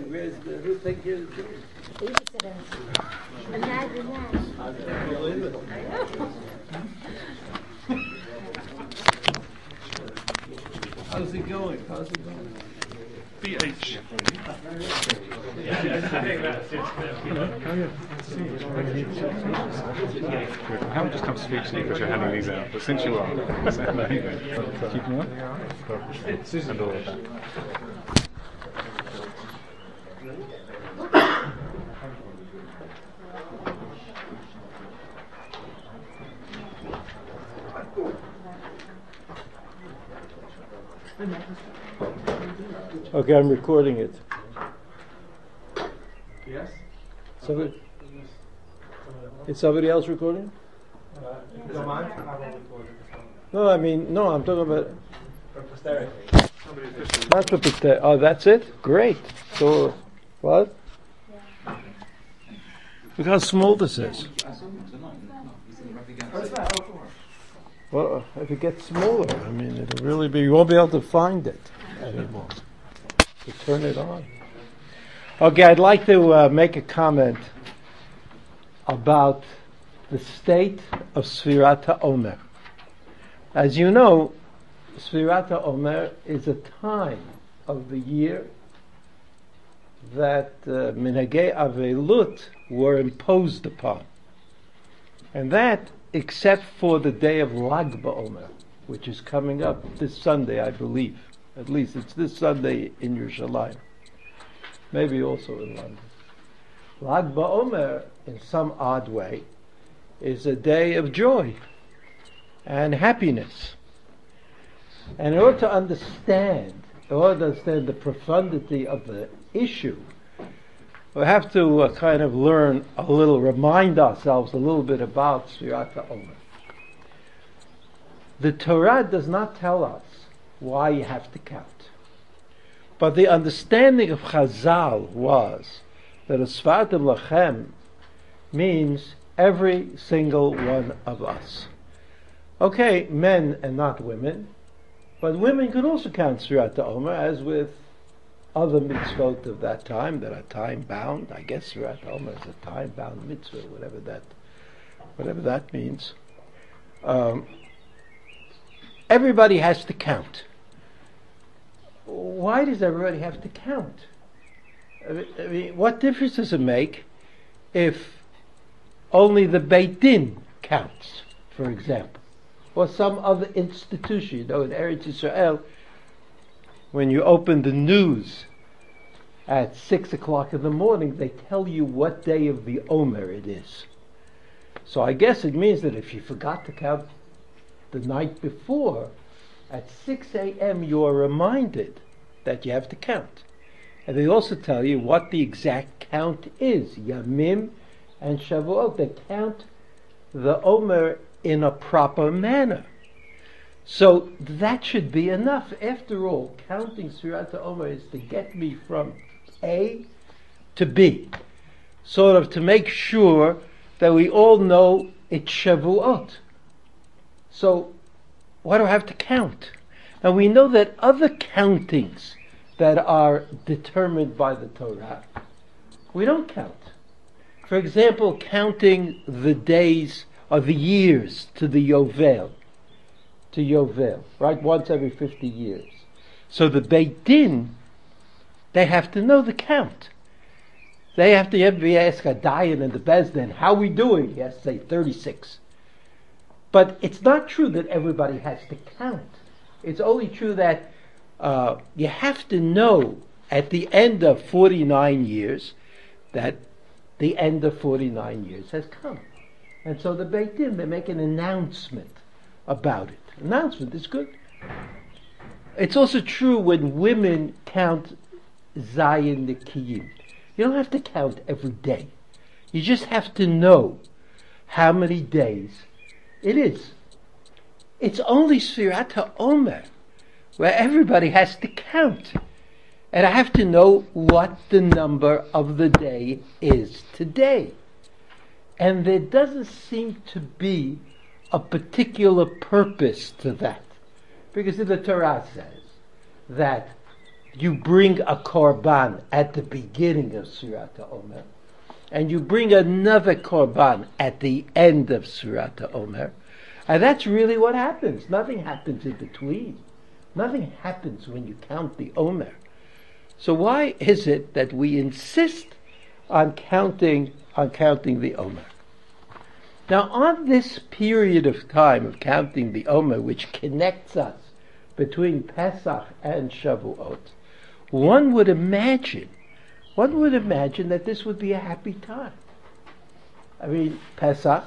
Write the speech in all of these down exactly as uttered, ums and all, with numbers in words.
Where's the, who think you're the Jewish? Imagine that. I can't believe it. How's it going? How's it going? B H. I haven't just come to speak to you because you're handing these out, but since you are, so there you go. Keep them up. And all of that. Okay, I'm recording it. Yes? Somebody, is somebody else recording? Uh, if you don't mind, I will record it. No, I mean, no, I'm talking about... For posterity. That's what the... Oh, that's it? Great. So, what? Look how small this is. Well, if it gets smaller, I mean, it'll really be... You won't be able to find it anymore. To turn it on. Okay, I'd like to uh, make a comment about the state of Sfirat HaOmer. As you know, Sfirat HaOmer is a time of the year that uh, Minhagei Avelut were imposed upon. And that, except for the day of Lag BaOmer, which is coming up this Sunday, I believe. At least it's this Sunday in Yerushalayim. Maybe also in London. Lag BaOmer, in some odd way, is a day of joy and happiness. And in order to understand, in order to understand the profundity of the issue, we have to uh, kind of learn a little, remind ourselves a little bit about Sfirat HaOmer. The Torah does not tell us why you have to count. But the understanding of Chazal was that a Sfartim Lachem means every single one of us. Okay, men and not women, but women could also count Sfirat HaOmer, as with other mitzvot of that time that are time-bound. I guess Sfirat HaOmer is a time-bound mitzvah, whatever that, whatever that means. Um, everybody has to count. Why does everybody have to count? I mean, I mean, what difference does it make if only the Beit Din counts, for example, or some other institution? You know, in Eretz Yisrael, when you open the news at six o'clock in the morning, they tell you what day of the Omer it is. So I guess it means that if you forgot to count the night before, at six a.m. you are reminded that you have to count. And they also tell you what the exact count is. Yamim and Shavuot. They count the Omer in a proper manner. So that should be enough. After all, counting Sfirat HaOmer is to get me from A to B. Sort of to make sure that we all know it's Shavuot. So why do I have to count? And we know that other countings that are determined by the Torah, we don't count. For example, counting the days or the years to the Yovel, to Yovel, right? Once every fifty years. So the Beit Din, they have to know the count. They have to be asked a Dayan and the Beis Din, how are we doing? He has to say thirty-six. But it's not true that everybody has to count. It's only true that uh, you have to know at the end of forty-nine years that the end of forty-nine years has come. And so the Beit Din, they make an announcement about it. Announcement is good. It's also true when women count Zayin Nikiyim. You don't have to count every day. You just have to know how many days it is. It's only Sfirat HaOmer where everybody has to count. And I have to know what the number of the day is today. And there doesn't seem to be a particular purpose to that. Because the Torah says that you bring a korban at the beginning of Surat HaOmer, and you bring another korban at the end of Surat HaOmer, and that's really what happens. Nothing happens in between. Nothing happens when you count the Omer. So why is it that we insist on counting on counting the Omer? Now, on this period of time of counting the Omer, which connects us between Pesach and Shavuot, one would imagine, one would imagine that this would be a happy time. I mean, Pesach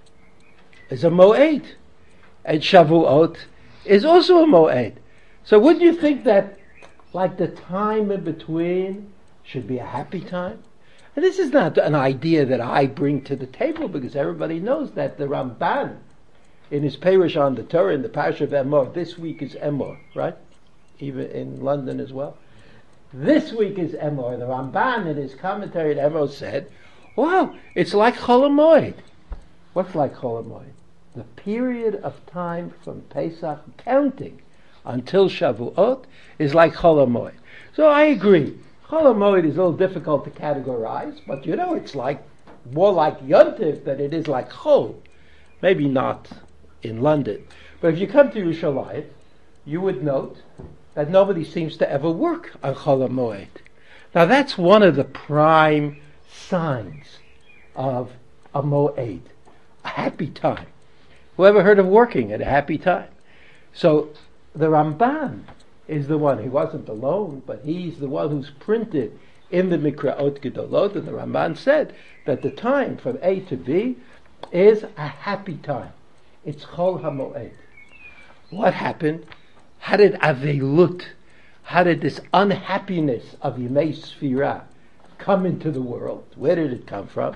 is a Moed, and Shavuot is also a Moed. So wouldn't you think that, like, the time in between should be a happy time? And this is not an idea that I bring to the table, because everybody knows that the Ramban, in his Perush on the Torah, in the Parsha of Emor, this week is Emor, right? Even in London as well. This week is Emor. The Ramban, in his commentary at Emor, said, wow, it's like Chol HaMoed. What's like Chol HaMoed? The period of time from Pesach counting until Shavuot is like Chol HaMoed. So I agree. Chol HaMoed is a little difficult to categorize, but you know, it's like more like Yontif than it is like Chol. Maybe not in London. But if you come to Yerushalayim, you would note that nobody seems to ever work on Chol HaMoed. Now that's one of the prime signs of a Moed, a happy time. Who ever heard of working at a happy time? So the Ramban is the one, he wasn't alone, but he's the one who's printed in the Mikraot Gedolot, and the Ramban said that the time from A to B is a happy time. It's Chol HaMoed. What happened? How did Avelut, how did this unhappiness of Yemei Sfirah come into the world? Where did it come from?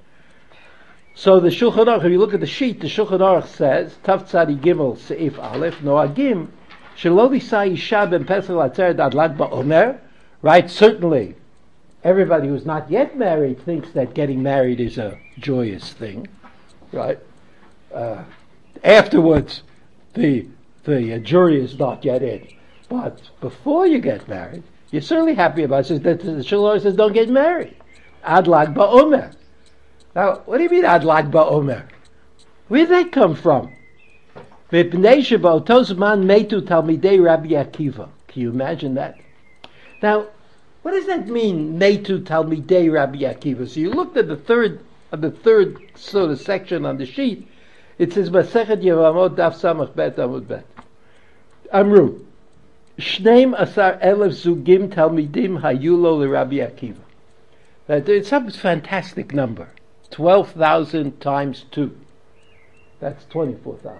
So the Shulchan Aruch, if you look at the sheet, the Shulchan Aruch says, Tav Tzadi Gimel Seif Aleph, Noagim, Shelo V'Sai Isha Ben Pesach Latzeret Ad Lag BaOmer, right? Certainly, everybody who's not yet married thinks that getting married is a joyous thing, right? Uh, afterwards, the the uh, jury is not yet in. But before you get married, you're certainly happy about it. That the Shulchan Aruch says, don't get married. Ad Lag BaOmer. Now, what do you mean Ad Lag BaOmer? Where did that come from? V'pnei she'ba'oto zman metu talmidei Rabbi Akiva. Can you imagine that? Now, what does that mean, metu talmidei Rabbi Akiva? So you looked at the third, at the third sort of section on the sheet. It says Masechet Yevamot Daf Samach Bet Amud Bet. Amru, Shneim Asar Elef Zugim Talmidim Hayulo LeRabbi Akiva. That it's some fantastic number. Twelve thousand times two. That's twenty-four thousand.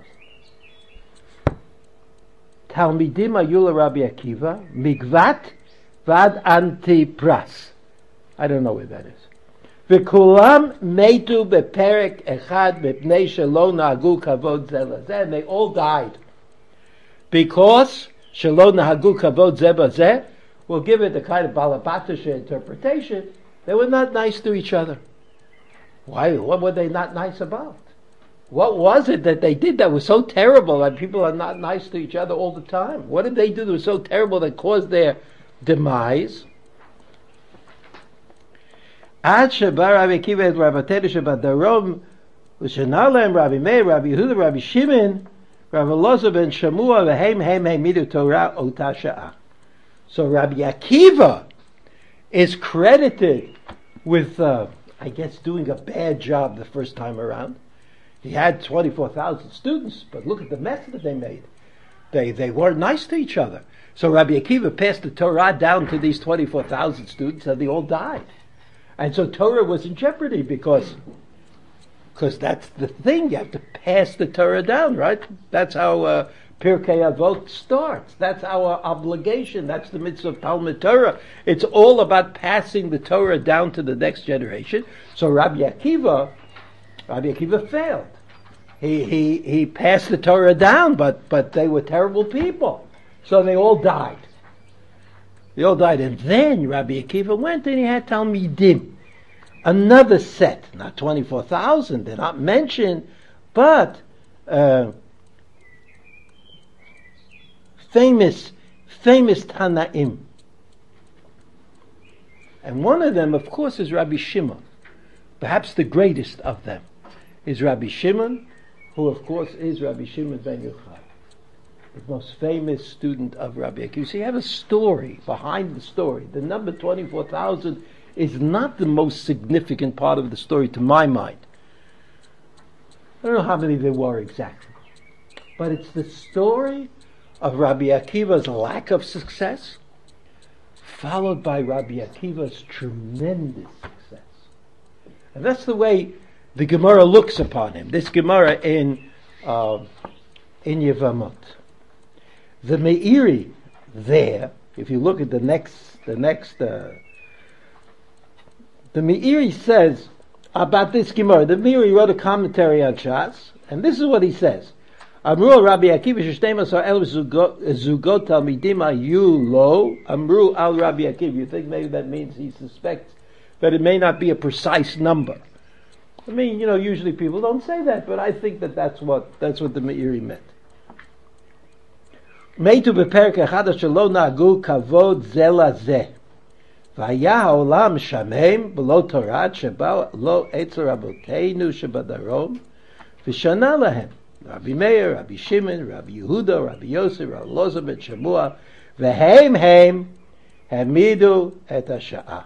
Talmidim Hayulo Rabbi Akiva Migvat Vad Antipras. I don't know where that is. V'kulam metu beperek echad mepnei shelo nahagu kavod zeh lazeh. And they all died because shelo nahagu kavod zeh bazeh. We'll give it the kind of balabatisha interpretation. They were not nice to each other. Why? What were they not nice about? What was it that they did that was so terrible that people are not nice to each other all the time? What did they do that was so terrible that caused their demise? Ad shebar Rabbi Akiva et Rabbatenu shebadarom v'shena lehem Rabbi Meir, Rabbi Yehuda, Rabbi Shimon, Rabbi Elazar ben Shamua v'heim heim heimidu Torah ota sha'ah. So Rabbi Akiva is credited with, uh, I guess, doing a bad job the first time around. He had twenty-four thousand students, but look at the mess that they made. They they weren't nice to each other. So Rabbi Akiva passed the Torah down to these twenty-four thousand students, and they all died. And so Torah was in jeopardy because because that's the thing. You have to pass the Torah down, right? That's how uh, Pirkei Avot starts. That's our obligation. That's the mitzvah of Talmud Torah. It's all about passing the Torah down to the next generation. So Rabbi Akiva, Rabbi Akiva failed. He he he passed the Torah down, but but they were terrible people. So they all died. They all died. And then Rabbi Akiva went and he had Talmidim. Another set, not twenty-four thousand, they're not mentioned, but uh, famous, famous Tanaim. And one of them, of course, is Rabbi Shimon. Perhaps the greatest of them is Rabbi Shimon, who of course is Rabbi Shimon ben Yochai, the most famous student of Rabbi Akiva. So you have a story behind the story. The number twenty-four thousand is not the most significant part of the story to my mind. I don't know how many there were exactly. But it's the story of Rabbi Akiva's lack of success, followed by Rabbi Akiva's tremendous success. And that's the way the Gemara looks upon him. This Gemara in uh, in Yevamot. The Meiri there, if you look at the next, the next, uh, the Meiri says about this Gemara. The Meiri wrote a commentary on Shas, and this is what he says: Amru Rabbi Akiva sheshteimas el zugot talmidim ayu lo. Amru al Rabbi Akiva. You think maybe that means he suspects that it may not be a precise number. I mean, you know, usually people don't say that, but I think that that's what that's what the Meiri meant. Meitu beperek echad asher lo nagu kavod ze lazeh. Vaya haolam shamem b'lo torat sheba lo etzer raboteinu shebadarom v'shana lahem. Rabbi Meir, Rabbi Shimon, Rabbi Yehuda, Rabbi Yosef, Rabbi Loza ben Shamua, v'heim heim hamidu et hasha'ah.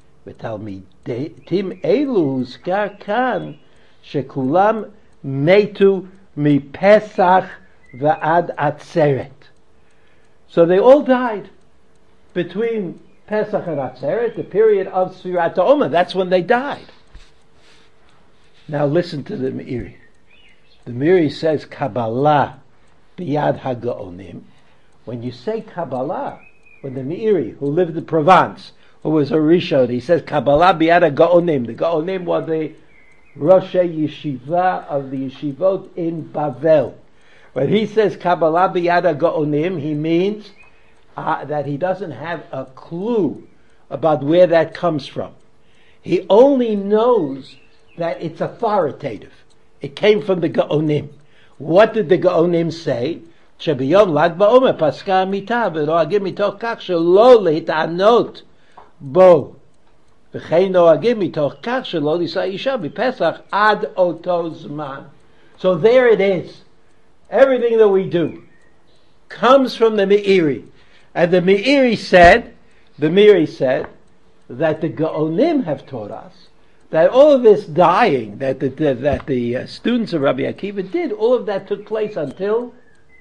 ותלמידים אלו הוזכר כאן שכולם מתו מפסח ועד עצרת. So they all died between Pesach and Atzeret, the period of Sfirat HaOmer. That's when they died. Now listen to the Meiri. The Meiri says Kabbalah biyad hagaonim. When you say Kabbalah, when the Meiri, who lived in Provence, who was a Rishon, he says Kabbalah biyad hagaonim. The Gaonim were the Rosh Yeshiva of the Yeshivot in Bavel. When he says Kabbalah biyad hagaonim, he means uh, that he doesn't have a clue about where that comes from. He only knows that it's authoritative. It came from the Gaonim. What did the Gaonim say? Shebiyom lag ba'omer paska amita v'noagim mitoch kach shelo lehitanot bo v'chein noagim mitoch kach shelo lisa isha b'pesach ad oto zman. So there it is. Everything that we do comes from the Meiri. And the Meiri said, the Meiri said that the Gaonim have taught us that all of this dying that the, that, that the uh, students of Rabbi Akiva did, all of that took place until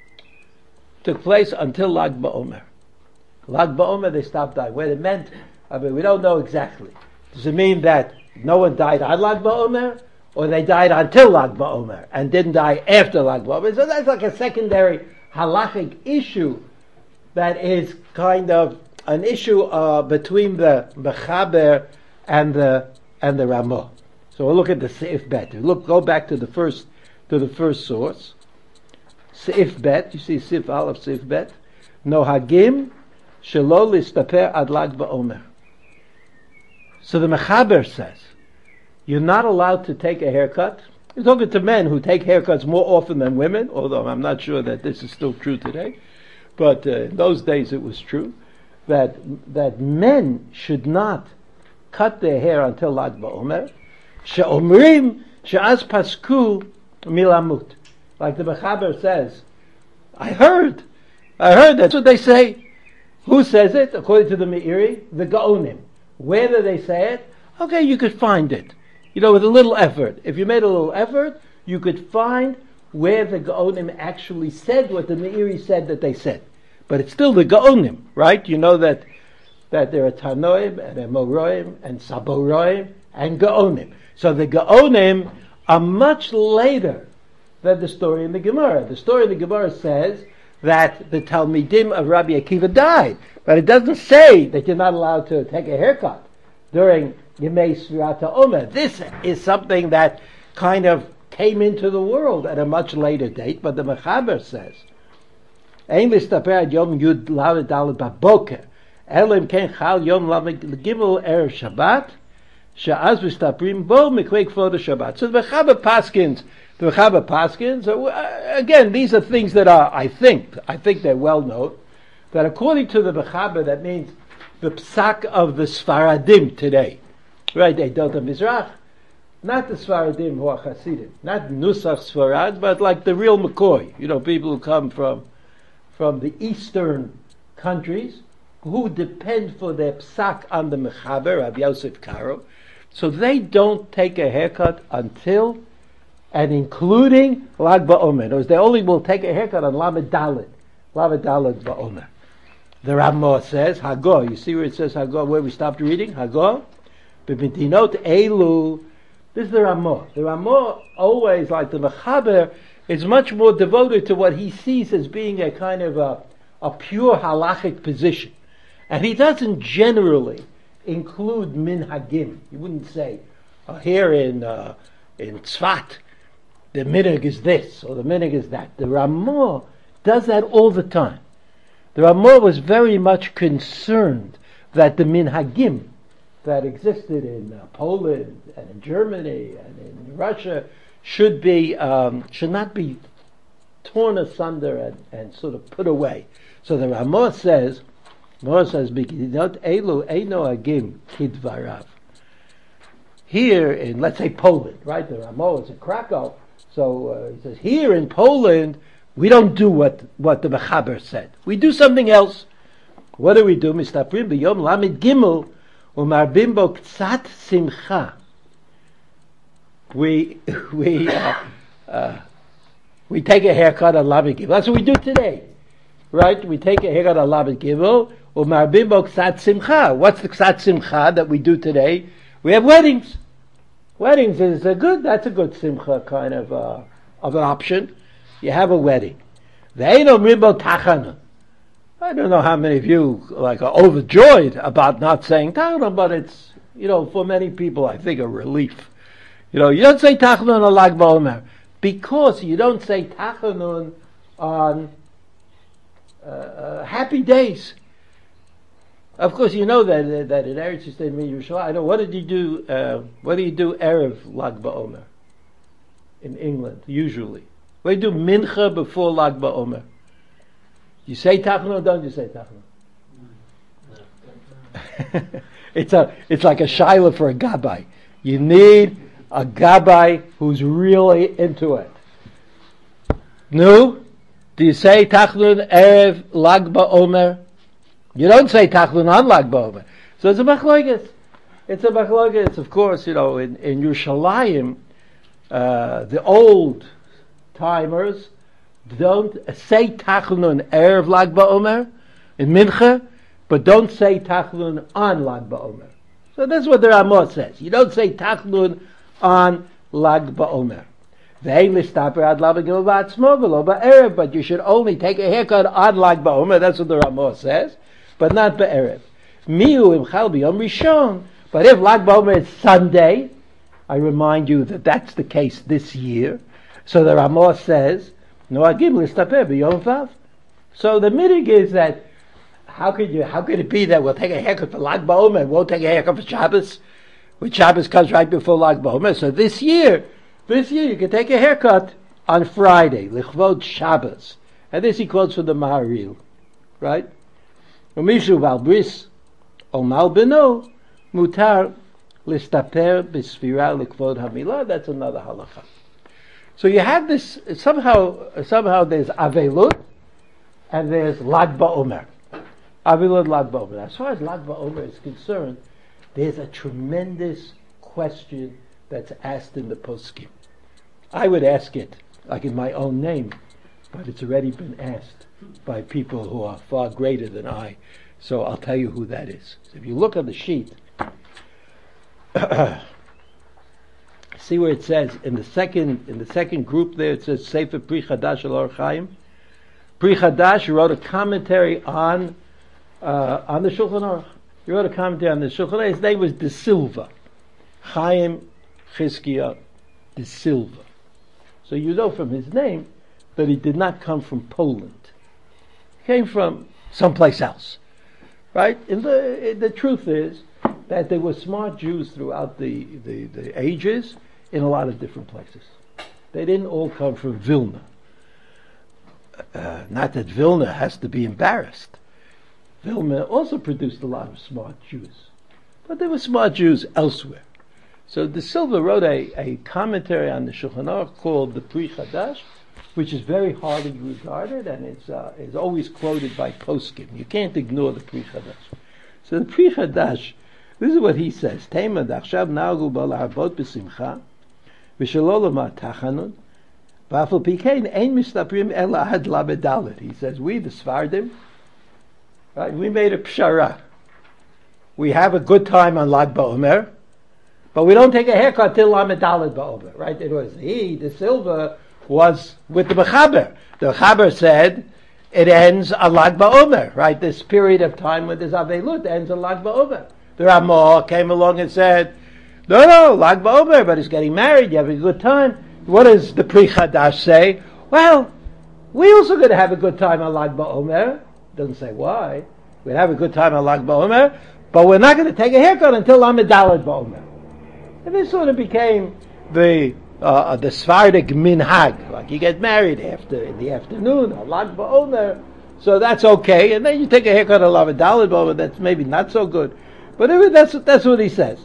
took place until Lag BaOmer. Lag BaOmer, they stopped dying. What it meant, I mean, we don't know exactly. Does it mean that no one died on Lag BaOmer, or they died until Lag BaOmer and didn't die after Lag BaOmer? So that's like a secondary halachic issue that is kind of an issue uh, between the Mechaber and the and the Ramah. So we'll look at the Seif Bet. Look, go back to the first to the first source. Seif Bet. You see Seif Aleph, Seif Bet. Nohagim shelo listaper ad Lag BaOmer. So the Mechaber says you're not allowed to take a haircut. You're talking to men who take haircuts more often than women, although I'm not sure that this is still true today. But uh, in those days it was true that that men should not cut their hair until Lag BaOmer. She'omrim she'az pasku milamut. Like the Mechaber says, I heard, I heard, that's what they say. Who says it? According to the Meiri, the Gaonim. Where do they say it? Okay, you could find it. You know, with a little effort. If you made a little effort, you could find where the Gaonim actually said what the Meiri said that they said. But it's still the Gaonim, right? You know that that there are Tanoim and Emoroim and Saboroim and Gaonim. So the Gaonim are much later than the story in the Gemara. The story in the Gemara says that the Talmidim of Rabbi Akiva died, but it doesn't say that you're not allowed to take a haircut during Yemei Sfirat HaOmer. This is something that kind of came into the world at a much later date, but the Mechaber says, Ein listaper ad yom yud lamed daled baboker, elim ken chal yom lamed gimel erev Shabbat, she'az v'staprim bo mikvei kvod Shabbat. So the Mechaber paskins, the Mechaber paskins, uh, again, these are things that are, I think, I think they're well known, that according to the Mechaber, that means the psak of the Sfaradim today. Right, they don't have Mizrach. Not the Sfaradim who are Hasidim. Not Nusach Sfarad, but like the real McCoy. You know, people who come from from the eastern countries who depend for their psak on the Mechaber, Rav Yosef Karo. So they don't take a haircut until and including Lag BaOmer. In other words, they only will take a haircut on Lamed Dalet. Lamed Dalet BaOmer. The Ramah says, Hagor. You see where it says Hagor, where we stopped reading? Hagor. B'mitinot Elu. This is the Ramah. The Ramah, always like the Mechaber, is much more devoted to what he sees as being a kind of a, a pure halachic position. And he doesn't generally include minhagim. He wouldn't say, uh, here in uh, in Tzfat, the minhag is this, or the minhag is that. The Ramah does that all the time. The Ramah was very much concerned that the minhagim that existed in uh, Poland and in Germany and in Russia should be um, should not be torn asunder and, and sort of put away. So the Ramah says, Ramah says, "B'kidot elu eino agim kidvarav." Here in, let's say, Poland, right? The Ramah is in Krakow, so uh, he says here in Poland we don't do what what the Mechaber said. We do something else. What do we do? Mistaprim b'yom lamed gimel umarbim bo ktsat simcha. We we uh, uh, we take a haircut on lamed gimel. That's what we do today, right? We take a haircut on lamed gimel umarbim bo ktsat simcha. What's the ktsat simcha that we do today? We have weddings. Weddings is a good. That's a good simcha kind of uh, of an option. You have a wedding. They don't rimbo tachana. I don't know how many of you like are overjoyed about not saying tachana, but it's, you know, for many people I think a relief. You know, you don't say tachanun on Lag BaOmer because you don't say tachanun on uh, uh, happy days. Of course, you know that that in Eretz Yisrael, Yerushalayim. I know. What did you do? Uh, what do you do erev Lag BaOmer in England usually? What do you do mincha before Lag BaOmer? You say tachanun or don't you say tachanun? it's a it's like a shaila for a gabbai. You need a gabbai who's really into it. No? Do you say tachanun erev Lag BaOmer? You don't say tachanun on Lag BaOmer. So it's a machlokes. It's a machlokes. Of course, you know, in, in Yerushalayim, uh, the old timers don't say tachanun erev Lag BaOmer in mincha, but don't say tachanun on Lag BaOmer. So that's what the Ramah says. You don't say tachanun on Lag BaOmer. But you should only take a haircut on Lag BaOmer. That's what the Ramah says, but not be'erev. Miu im chal b'yom rishon. But if Lag BaOmer is Sunday, I remind you that that's the case this year. So the Ramah says, "Noagim listaper b'yom vav." So the midig is that how could you? How could it be that we'll take a haircut for Lag BaOmer and won't take a haircut for Shabbos? Which Shabbos comes right before Lag BaOmer. So this year, this year you can take a haircut on Friday, lichvod Shabbos, and this he quotes from the Maharil, right? Umishu valbris omal beno mutar listaper b'sfira lichvod hamilah. That's another halacha. So you have this, somehow somehow there's Avelut and there's Lag BaOmer. Avelut, Lag BaOmer. As far as Lag BaOmer is concerned, there's a tremendous question that's asked in the poskim. I would ask it, like in my own name, but it's already been asked by people who are far greater than I. So I'll tell you who that is. So if you look on the sheet, see where it says in the second in the second group there it says Sefer Pri Chadash Al Or Chaim. Pri Chadash wrote a commentary on uh, on the Shulchan Aruch. He wrote a commentary on the Shulchan Aruch. His name was De Silva, Chaim Chizkiah De Silva. So you know from his name that he did not come from Poland. He came from someplace else, right? And the the truth is that there were smart Jews throughout the, the, the ages in a lot of different places. They didn't all come from Vilna. Uh, not that Vilna has to be embarrassed. Vilna also produced a lot of smart Jews. But there were smart Jews elsewhere. So De Silva wrote a, a commentary on the Shulchan Aruch called the Pri Chadash, which is very highly regarded and is, uh, is always quoted by poskim. You can't ignore the Pri Chadash. So the Pri Chadash, this is what he says. Tema dachshav nagu bal harbot b'simcha v'shelo lomar tachanun v'afal pikein ein mistaprim ela ad lamedalet. He says, we, the Sfardim, right, we made a pshara. We have a good time on Lag BaOmer, but we don't take a haircut till Lamed Daled BaOmer, right? It was he, De Silva, was with the Mechaber. The Mechaber said it ends on Lag BaOmer, right? This period of time when there's Avelut ends on Lag BaOmer. The Ramah came along and said, no, no, Lag BaOmer, but he's getting married, you have a good time. What does the Pri Chadash say? Well, we also going to have a good time on Lag BaOmer. Doesn't say why. We'd have a good time on Lag BaOmer, but we're not going to take a haircut until Lamed Daled BaOmer. And this sort of became the uh, the Sephardic minhag. Like you get married after in the afternoon on Lag BaOmer, so that's okay. And then you take a haircut on Lamed Daled BaOmer. That's maybe not so good, but anyway, that's that's what he says.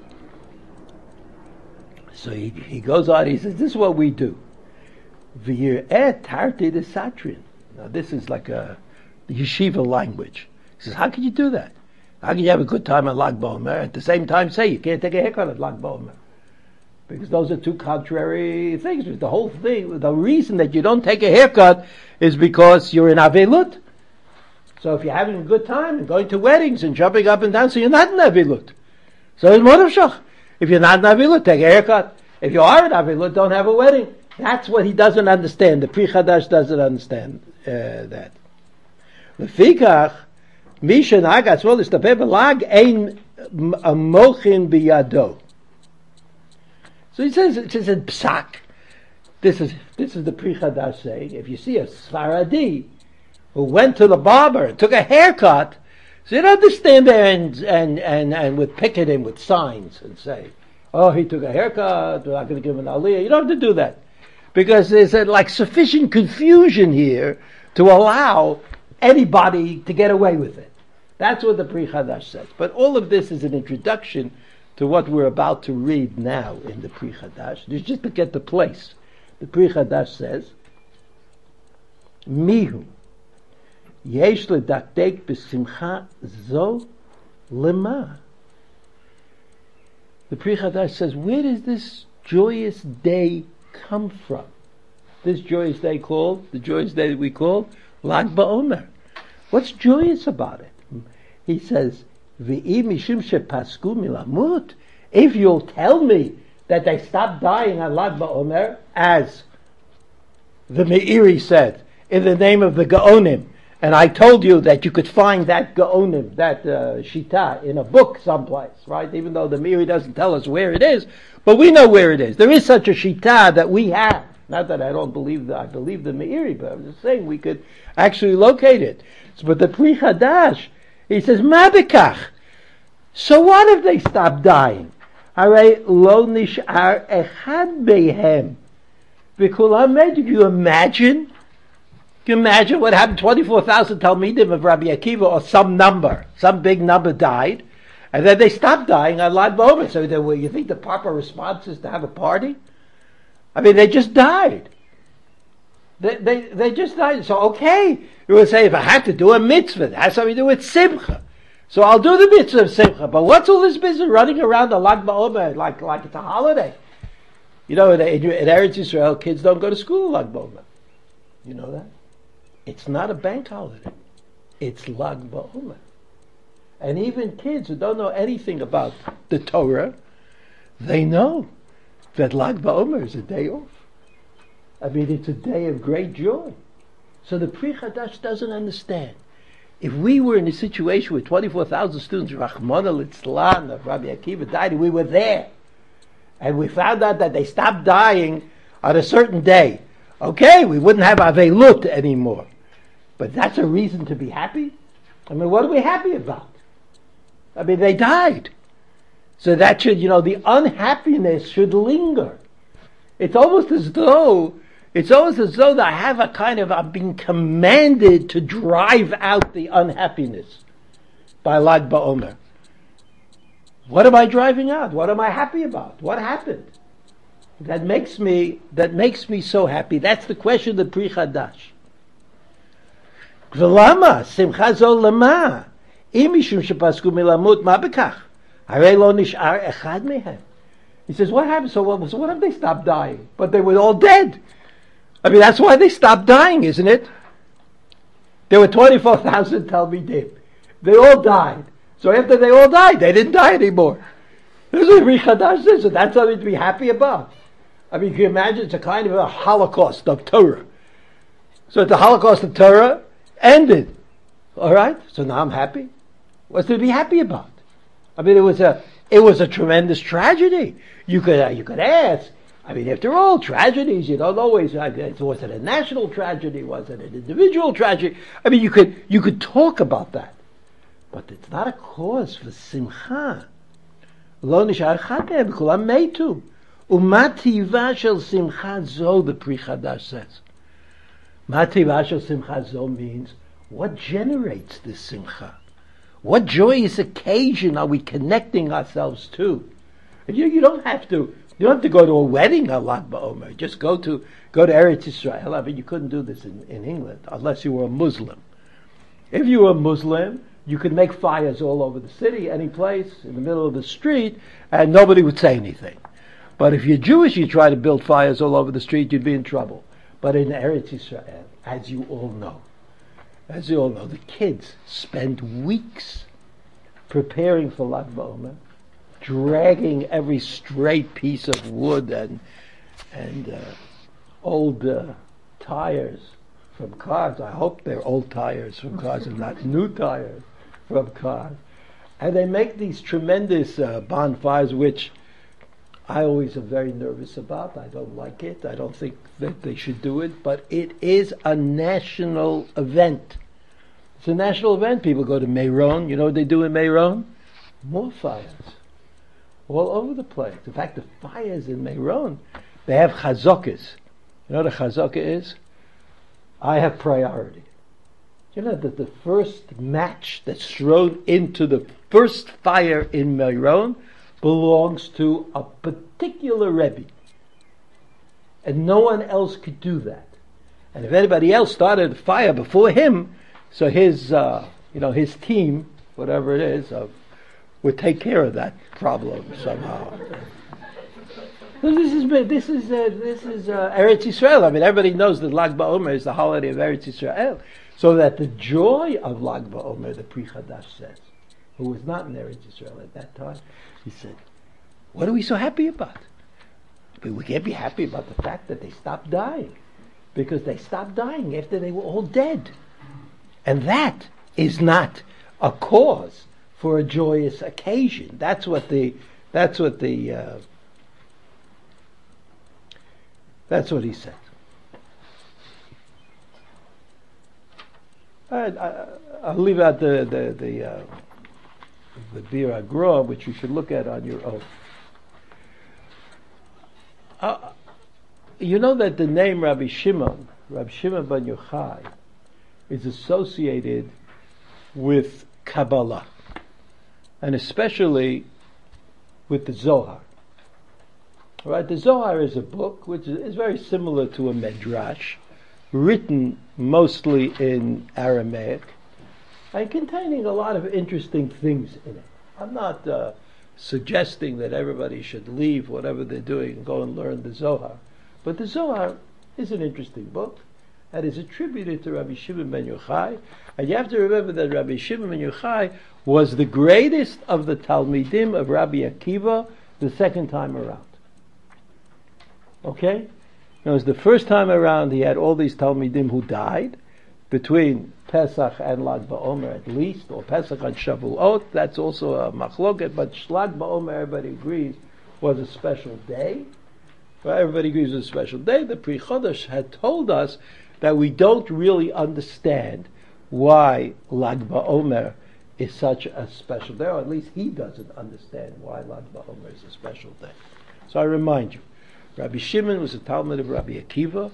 So he he goes on. He says, "This is what we do." V'yireh tarti de satrin. Now this is like a yeshiva language. He says, "How can you do that? How can you have a good time on Lag BaOmer at the same time say you can't take a haircut at Lag BaOmer? Because those are two contrary things. The whole thing, the reason that you don't take a haircut is because you're in Avelut. So if you're having a good time and going to weddings and jumping up and down, so you're not in Avelut. So it's Modavshach. If you're not in Avelut, take a haircut. If you are in Avelut, don't have a wedding. That's what he doesn't understand. The Pri Chadash doesn't understand uh, that. Lefikach, Misha Nagas, well, it's the paper lag ein mochin biyado. So he says, it says in Psak. This is this is the Pri Chadash saying. If you see a Sfaradi who went to the barber and took a haircut, so you don't have to stand there and and and and with picket him with signs and say, "Oh, he took a haircut. We're not going to give him an aliyah." You don't have to do that because there's a, like sufficient confusion here to allow anybody to get away with it. That's what the Pri Chadash says. But all of this is an introduction to what we're about to read now in the Pri Chadash. Just to get the place. The Pri Chadash says, Mihu yesh ledakdek b'simcha zo lema. The Pri Chadash says, where does this joyous day come from? This joyous day called, the joyous day that we call Lag BaOmer. What's joyous about it? He says, "V'i mishum shepasku milamut." If you'll tell me that they stopped dying on Lag BaOmer, as the Meiri said, in the name of the Gaonim, and I told you that you could find that Gaonim, that uh, Shita, in a book someplace, right? Even though the Meiri doesn't tell us where it is, but we know where it is. There is such a Shita that we have. Not that I don't believe that I believe the Meiri, but I'm just saying we could actually locate it. So, but the Pri Chadash, he says, Mabikach. So what if they stop dying? Hare lo nishar echad behem. V'kulam med. Can you imagine? Can you imagine what happened? twenty-four thousand Talmidim of Rabbi Akiva, or some number, some big number died, and then they stopped dying on Lag BaOmer. So then, well, you think the proper response is to have a party? I mean, they just died. They, they, they just died. So, okay, you would say, if I had to do a mitzvah, it has something to do with simcha. So I'll do the mitzvah of simcha. But what's all this business running around the Lag BaOmer like, like it's a holiday? You know, in, in, in Eretz Yisrael, kids don't go to school Lag BaOmer. You know that? It's not a bank holiday. It's Lag BaOmer. And even kids who don't know anything about the Torah, they know that Lag BaOmer is a day off. I mean, it's a day of great joy. So the Pri Chadash doesn't understand. If we were in a situation where twenty-four thousand students, Rachmana litzlan, of Rabbi Akiva died, and we were there, and we found out that they stopped dying on a certain day, okay, we wouldn't have Avelut anymore. But that's a reason to be happy? I mean, what are we happy about? I mean, they died. So that should, you know, the unhappiness should linger. It's almost as though It's always as though that I have a kind of, I'm being commanded to drive out the unhappiness by Lag BaOmer. What am I driving out? What am I happy about? What happened? That makes me, that makes me so happy. That's the question of Pri Chadash. V'lama, simcha zo lama, im mishum shepasku milamut ma bekach, harei lo nish'ar echad mehem. He says, what happened? So what, so what if they stopped dying? But they were all dead. I mean, that's why they stopped dying, isn't it? There were twenty-four thousand Talmidim. They all died. So after they all died, they didn't die anymore. This is what Pri Chadash says, so that's something to be happy about. I mean, can you imagine? It's a kind of a Holocaust of Torah. So the Holocaust of Torah ended. All right? So now I'm happy. What's there to be happy about? I mean, it was a it was a tremendous tragedy. You could uh, you could ask. I mean, after all, tragedies, you don't always. Uh, was it a national tragedy? Was it an individual tragedy? I mean, you could you could talk about that, but it's not a cause for simcha. Lo nishar echad mehem, kulam meitu. U'ma tiva shel simcha zo, the Pri Chadash says. Ma tiva shel simcha zo means, what generates this simcha? What joyous occasion are we connecting ourselves to? You, you don't have to. You don't have to go to a wedding on Lag BaOmer. Just go to go to Eretz Yisrael. I mean, you couldn't do this in, in England unless you were a Muslim. If you were a Muslim, you could make fires all over the city, any place, in the middle of the street, and nobody would say anything. But if you're Jewish, you try to build fires all over the street, you'd be in trouble. But in Eretz Yisrael, as you all know, as you all know, the kids spend weeks preparing for Lag BaOmer, dragging every stray piece of wood and and uh, old uh, tires from cars. I hope they're old tires from cars and not new tires from cars. And they make these tremendous uh, bonfires, which I always am very nervous about. I don't like it. I don't think that they should do it. But it is a national event. It's a national event. People go to Meron. You know what they do in Meron? More fires. All over the place. In fact, the fires in Meron, they have chazokas. You know what a chazaka is? I have priority. You know that the first match that's thrown into the first fire in Meron belongs to a particular Rebbe. And no one else could do that. And if anybody else started a fire before him, so his, uh, you know, his team, whatever it is, of would take care of that problem somehow. So this is this is uh, this is uh, Eretz Yisrael. I mean, everybody knows that Lag BaOmer is the holiday of Eretz Yisrael. So that the joy of Lag BaOmer, the Pri Chadash says, who was not in Eretz Yisrael at that time, he said, "What are we so happy about? But we can't be happy about the fact that they stopped dying, because they stopped dying after they were all dead, and that is not a cause for a joyous occasion." That's what the, that's what the, uh, that's what he said. All right, I, I'll leave out the the the, uh, the Bir Agra, which you should look at on your own. Uh, you know that the name Rabbi Shimon, Rabbi Shimon ben Yochai, is associated with Kabbalah, and especially with the Zohar. All right, the Zohar is a book which is very similar to a Medrash, written mostly in Aramaic, and containing a lot of interesting things in it. I'm not uh, suggesting that everybody should leave whatever they're doing and go and learn the Zohar, but the Zohar is an interesting book and is attributed to Rabbi Shimon ben Yochai. And you have to remember that Rabbi Shimon ben Yochai was the greatest of the Talmidim of Rabbi Akiva the second time around. Okay? It was the first time around he had all these Talmidim who died between Pesach and Lag BaOmer at least, or Pesach and Shavuot. That's also a machloket, but Lag BaOmer, everybody agrees, was a special day. Well, everybody agrees it was a special day. The Pri Chodesh had told us that we don't really understand why Lag BaOmer is such a special day, or at least he doesn't understand why Lag BaOmer is a special day. So I remind you, Rabbi Shimon was a Talmud of Rabbi Akiva,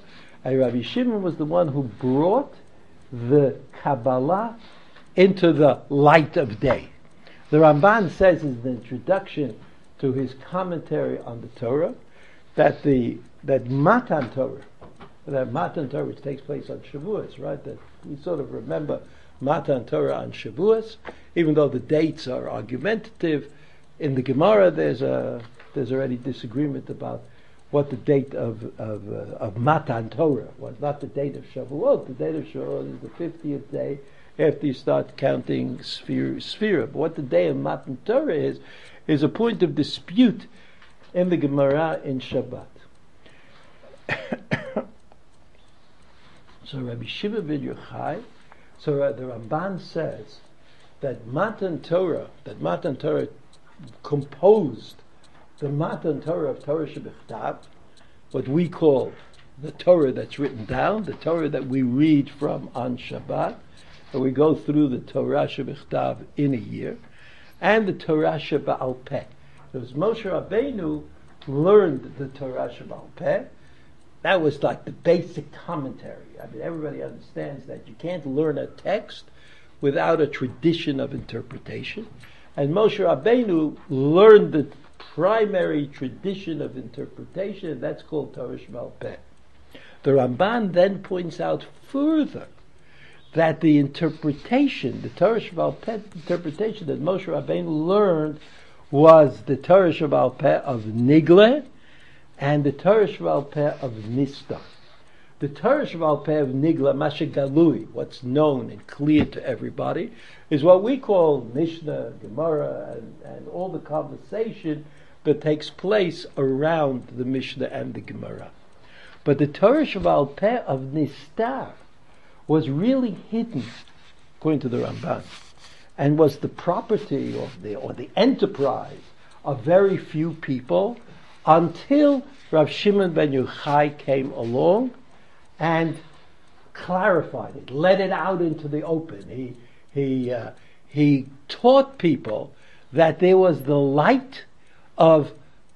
And Rabbi Shimon was the one who brought the Kabbalah into the light of day. The Ramban says in the introduction to his commentary on the Torah that the that Matan Torah, that Matan Torah, which takes place on Shavuos, right? That we sort of remember Matan Torah on Shavuos, even though the dates are argumentative. In the Gemara, there's a there's already disagreement about what the date of of, uh, of Matan Torah was. Not the date of Shavuot. The date of Shavuot is the fiftieth day after you start counting Sphira. Sphira. But what the day of Matan Torah is, is a point of dispute in the Gemara in Shabbat. So Rabbi Shimon ben Yochai, so uh, the Ramban says that Matan Torah, that Matan Torah composed the Matan Torah of Torah Shebichtav, what we call the Torah that's written down, the Torah that we read from on Shabbat, and we go through the Torah Shebichtav in a year, and the Torah Sheba'al Peh. Because Moshe Rabbeinu learned the Torah Sheba'al Peh. That was like the basic commentary. I mean, everybody understands that you can't learn a text without a tradition of interpretation. And Moshe Rabbeinu learned the primary tradition of interpretation, and that's called Torah Sheba'al Peh. The Ramban then points out further that the interpretation, the Torah Sheba'al Peh interpretation that Moshe Rabbeinu learned was the Torah Sheba'al Peh of Nigle and the Torah Sheba'al Peh of Nistar. The Torah Sheba'al Peh of Nigle, Mashe Galui, what's known and clear to everybody, is what we call Mishnah, Gemara, and, and all the conversation that takes place around the Mishnah and the Gemara. But the Torah Sheba'al Peh of Nistar was really hidden, according to the Ramban, and was the property of the or the enterprise of very few people until Rav Shimon ben Yochai came along and clarified it, let it out into the open. He he uh, he taught people that there was the light of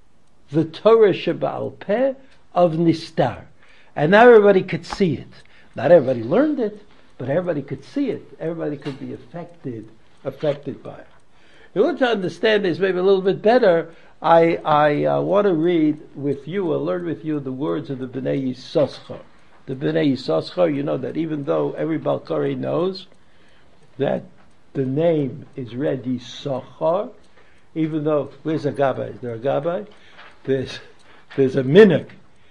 the Torah Sheba'al Peh of Nistar, and now everybody could see it. Not everybody learned it, but everybody could see it. Everybody could be affected affected by it. In order to understand this maybe a little bit better, I I uh, want to read with you, or learn with you, the words of the Bnei Yissaschar. The Bnei Yissaschar, you know that even though every Balkari knows that the name is read Yissaschar, even though, where's a Gabbai? Is there a Gabbai? There's, there's a minhag.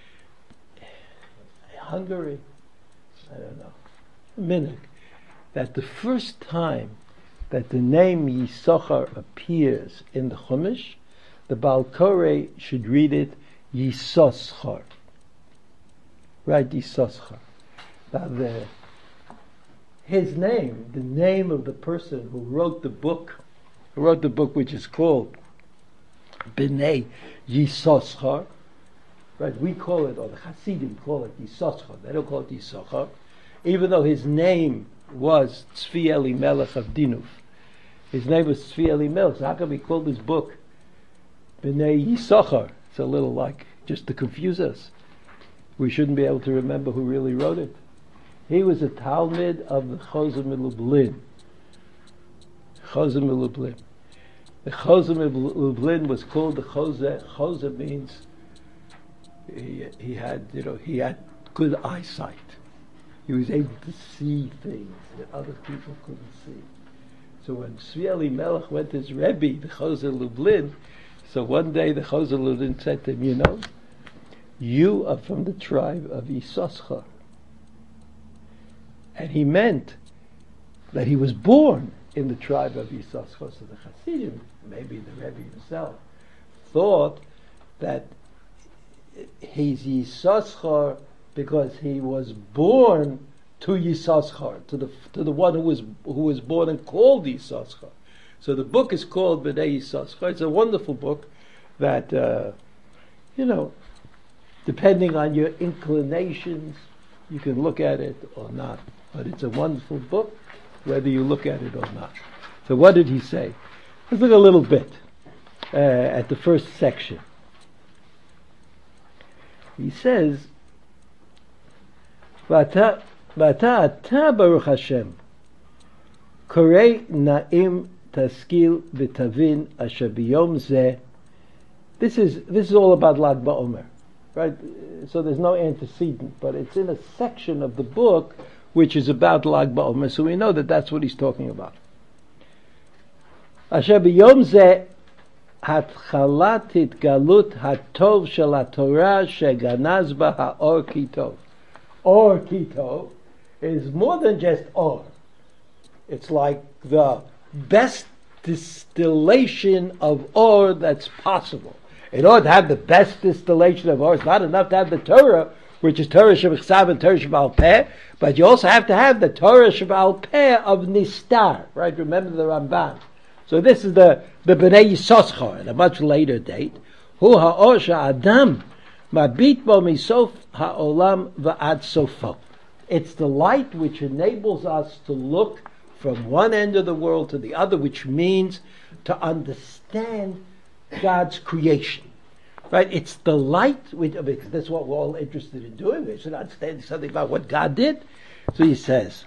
Hungary? I don't know. Minhag. That the first time that the name Yisachar appears in the Chumash, the Baal Koreh should read it Yisoschar. Right, Yisoschar. Now the, his name, the name of the person who wrote the book, who wrote the book which is called Bnei Yisoschar, right, we call it, or the Hasidim call it Yisoschar, they don't call it Yisachar, even though his name was Tzvi Elimelech of Dinuf. His name was Tzvi Elimelech. So how come he called his book Bnei Yisachar? It's a little like, just to confuse us. We shouldn't be able to remember who really wrote it. He was a Talmud of the Chozeh Lublin. Chozeh Lublin. The Chozeh Lublin was called the Chozeh. Chozeh means he, he had, you know, he had good eyesight. He was able to see things that other people couldn't see. So when Tzvi Elimelech went to his Rebbe, the Chozeh Lublin, so one day the Chozeh Lublin said to him, you know, you are from the tribe of Yisachar. And he meant that he was born in the tribe of Yisachar. So the Hasidim, maybe the Rebbe himself, thought that he's Yisachar because he was born to Yisachar, to the to the one who was who was born and called Yisachar. So the book is called Bnei Yisachar. It's a wonderful book that uh, you know, depending on your inclinations, you can look at it or not. But it's a wonderful book, whether you look at it or not. So what did he say? Let's look a little bit uh, at the first section. He says, ואתה, ואתה, אתה ברוך השם, קורא נעים תשכיל ותבין אשר ביום זה. This is, this is all about Lag BaOmer, right? So there's no antecedent, but it's in a section of the book which is about Lag BaOmer, so we know that that's what he's talking about. אשר ביום זה התחלת התגלות הטוב של התורה שגנז בה האור כי טוב. Or ki tov is more than just or. It's like the best distillation of or that's possible. In order to have the best distillation of or, it's not enough to have the Torah, which is Torah Shebechsav and Torah Sheba'al Peh, but you also have to have the Torah Sheba'al Peh of Nistar, right? Remember the Ramban. So this is the, the Bnei Yissoschar, at a much later date. Hu ha'or sha'adam mabit bo misof ha'olam va'ad sofo. It's the light which enables us to look from one end of the world to the other, which means to understand God's creation. Right? It's the light, which, because that's what we're all interested in doing. We should understand something about what God did. So he says,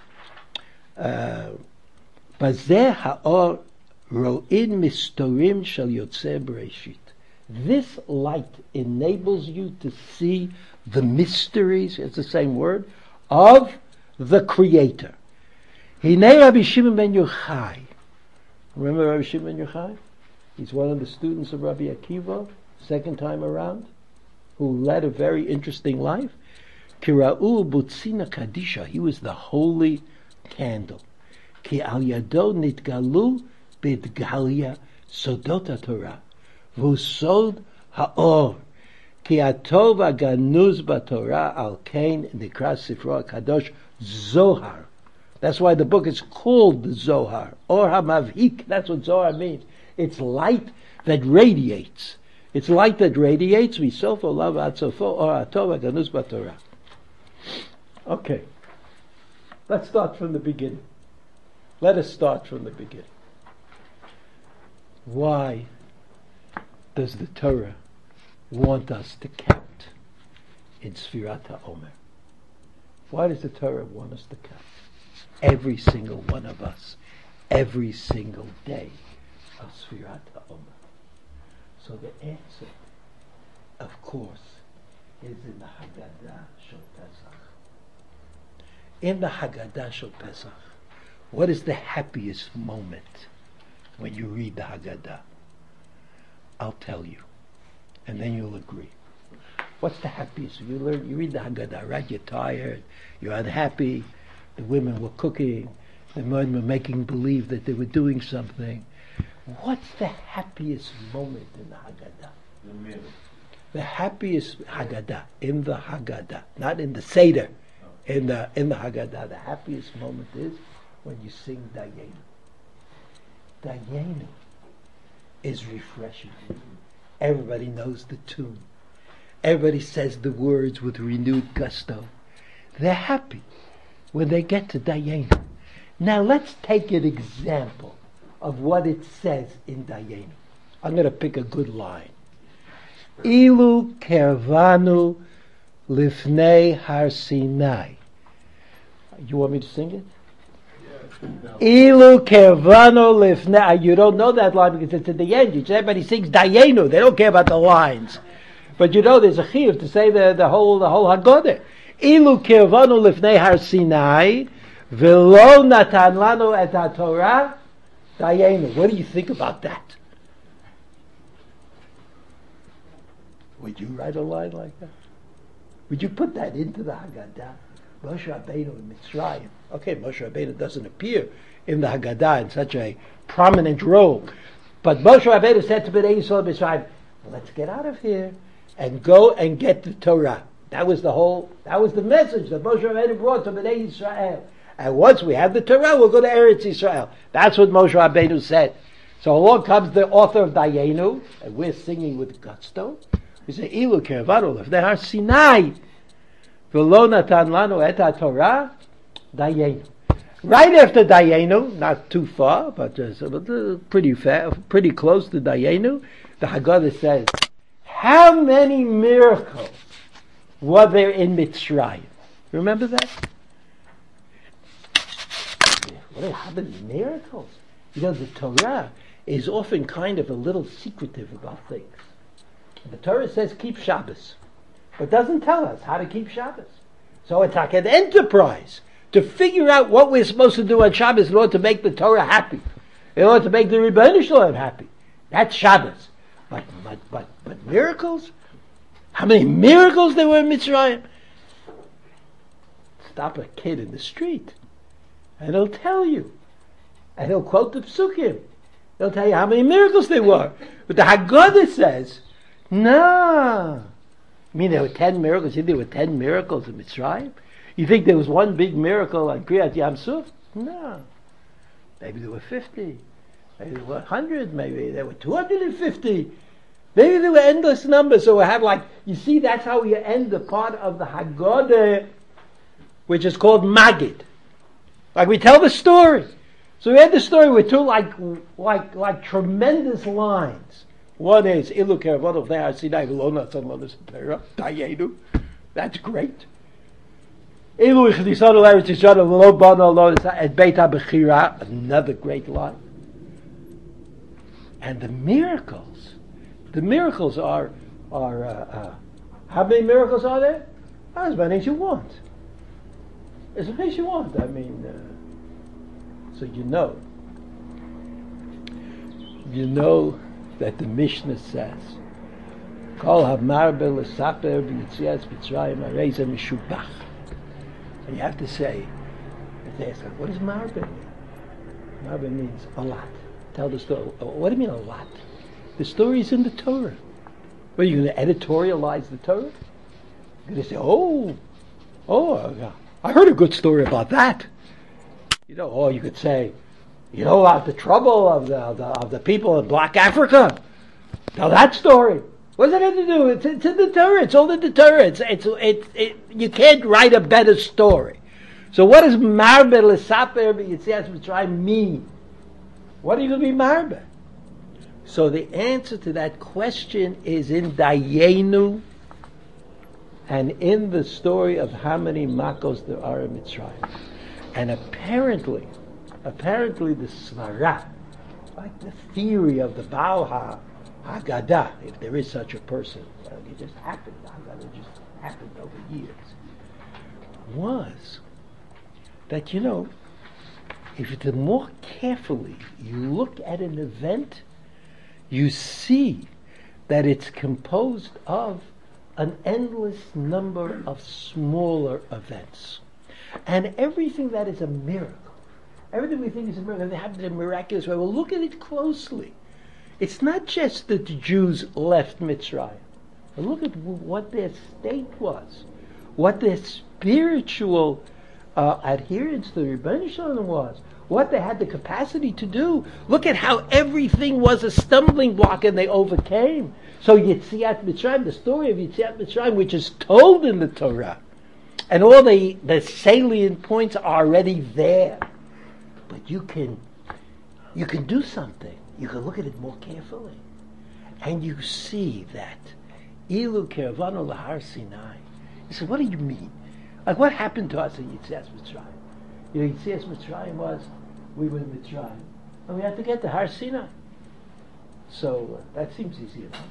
Bazeh ha'or ro'in mistorim shel yotzei bereshit. This light enables you to see the mysteries, it's the same word, of the Creator. Hinei Rabbi Shimon ben Yochai. Remember Rabbi Shimon ben Yochai? He's one of the students of Rabbi Akiva, second time around, who led a very interesting life. Kira'u butzina kadisha. He was the holy candle. Ki al yado nitgalu bidgalia sodot Torah. V'usod ha'or. Ki atov aganuz b'Torah al kain nikra sifro kadosh Zohar. That's why the book is called the Zohar. Or HaMavhik, that's what Zohar means. It's light that radiates. It's light that radiates. V'sof olav atzofo or atov aganuz b'Torah. Okay. Let's start from the beginning. Let us start from the beginning. Why does the Torah want us to count in Sfirat HaOmer? Why does the Torah want us to count? Every single one of us, every single day of Sfirat HaOmer. So the answer, of course, is in the Haggadah Shel Pesach. In the Haggadah Shel Pesach, what is the happiest moment when you read the Haggadah? I'll tell you, and then you'll agree. What's the happiest? You learn, you read the Haggadah, right? You're tired, you're unhappy. The women were cooking, the men were making believe that they were doing something. What's the happiest moment in the Haggadah? The middle. The happiest Haggadah in the Haggadah, not in the Seder, in the in the Haggadah. The happiest moment is when you sing Dayenu. Dayenu is refreshing. Everybody knows the tune. Everybody says the words with renewed gusto. They're happy when they get to Dayenu. Now let's take an example of what it says in Dayenu. I'm going to pick a good line. Ilu kervanu lifnei har Sinai. You want me to sing it? Ilu kervanu lifnei. You don't know that line because it's at the end. Everybody sings Dayenu. They don't care about the lines. But you know there's a chiyuv to say the, the whole the whole Haggadah. Ilu kervanu lifnei har Sinai v'lo natan lanu et haTorah Dayenu. What do you think about that? Would you write a line like that? Would you put that into the Haggadah? Moshe Rabbeinu in Mitzrayim. Okay, Moshe Rabbeinu doesn't appear in the Haggadah in such a prominent role. But Moshe Rabbeinu said to Bnei Yisrael Mitzrayim, let's get out of here and go and get the Torah. That was the whole, that was the message that Moshe Rabbeinu brought to Bnei Yisrael. And once we have the Torah, we'll go to Eretz Yisrael. That's what Moshe Rabbeinu said. So along comes the author of Dayenu, and we're singing with gusto. We say, Ilu kervanu lifnei har Sinai v'lo natan lanu et haTorah Dayenu. Right after Dayenu, not too far, but just pretty far, pretty close to Dayenu, the Haggadah says, how many miracles were there in Mitzrayim? Remember that? What are happening? Miracles. You know, the Torah is often kind of a little secretive about things. The Torah says keep Shabbos, but doesn't tell us how to keep Shabbos. So it's like an enterprise to figure out what we're supposed to do on Shabbos in order to make the Torah happy, in order to make the Rebbeinu Shalom happy. That's Shabbos. But, but, but, but miracles? How many miracles there were in Mitzrayim? Stop a kid in the street, and he'll tell you. And he'll quote the Psukim. He'll tell you how many miracles there were. But the Haggadah says, no. You mean there were ten miracles? You think there were ten miracles in Mitzrayim? You think there was one big miracle on Kriyat Yam Suf? No. Maybe there were fifty. Maybe there were one hundred. Maybe there were two hundred fifty. Maybe there were endless numbers. So we have like, you see, that's how we end the part of the Haggadah, which is called Magid. Like we tell the story. So we had the story with two like like like tremendous lines. One is Ilu Keravot of Sinai Vilona Tzadlonis Torah Dayenu. That's great. Ilu Ichdisan Eretz Yisrael V'lo Bana Lo at Beit HaBechira. Another great line. And the miracles, the miracles are are uh, uh, how many miracles are there? As many as you want. As many as you want. I mean. Uh, So you know, you know that the Mishnah says, "Kol hamarbe l'saper b'yitzias Mitzrayim harei mishubach." And you have to say, they ask, what does marbe mean? Marbe means a lot. Tell the story. What do you mean a lot? The story is in the Torah. What, are you going to editorialize the Torah? You're going to say, oh, oh, I heard a good story about that. You know, or you could say, you know about the trouble of the, of the of the people in Black Africa. Tell that story. What does that have to do? It's, it's in the Torah. It's all in the Torah. It's it's it, it, you can't write a better story. So what does marbe l'saper b'yitzias Mitzrayim mean? What are you going to be marbe? So the answer to that question is in Dayenu and in the story of how many makos there are in Mitzrayim. And apparently, apparently the svara, like the theory of the Baal Ha, Haggadah, if there is such a person, well, it just happened, Haggadah just happened over years, was that, you know, if the more carefully you look at an event, you see that it's composed of an endless number of smaller events. And everything that is a miracle, everything we think is a miracle, they happen in a miraculous way. Well, look at it closely. It's not just that the Jews left Mitzrayim. But look at what their state was, what their spiritual uh, adherence to the Rebbeinu Shalom was, what they had the capacity to do. Look at how everything was a stumbling block and they overcame. So Yetziat Mitzrayim, the story of Yetziat Mitzrayim, which is told in the Torah, and all the, the salient points are already there. But you can you can do something. You can look at it more carefully. And you see that Ilu Keravanu L'Har Sinai. You say, what do you mean? Like what happened to us in Yetzias Mitzrayim? You know, Yetzias Mitzrayim was, we were in Mitzrayim. And we had to get to Har Sinai. So uh, that seems easy enough.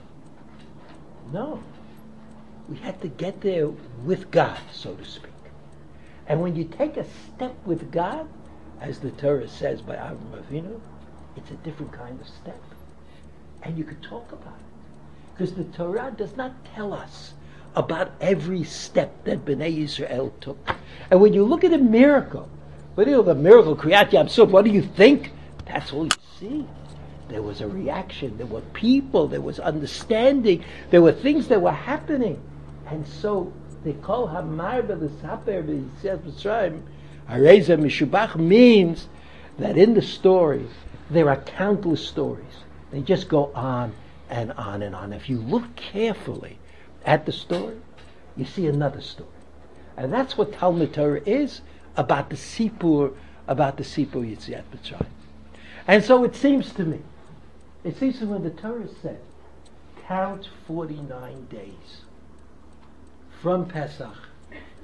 No. We had to get there with God, so to speak. And when you take a step with God, as the Torah says by Avraham Avinu, it's a different kind of step. And you could talk about it. Because the Torah does not tell us about every step that Bnei Yisrael took. And when you look at a miracle, what do you know, the miracle, Kriyat Yam Suf, what do you think? That's all you see. There was a reaction, there were people, there was understanding, there were things that were happening. And so they call Hamar B'Lesaper B'Yitzias Mitzrayim Hareza Mishubach means that in the story there are countless stories. They just go on and on and on. If you look carefully at the story, you see another story. And that's what Talmud Torah is about the Sipur, about the Sipur Yitziat Mitzrayim. And so it seems to me, it seems to me when the Torah said, count forty-nine days from Pesach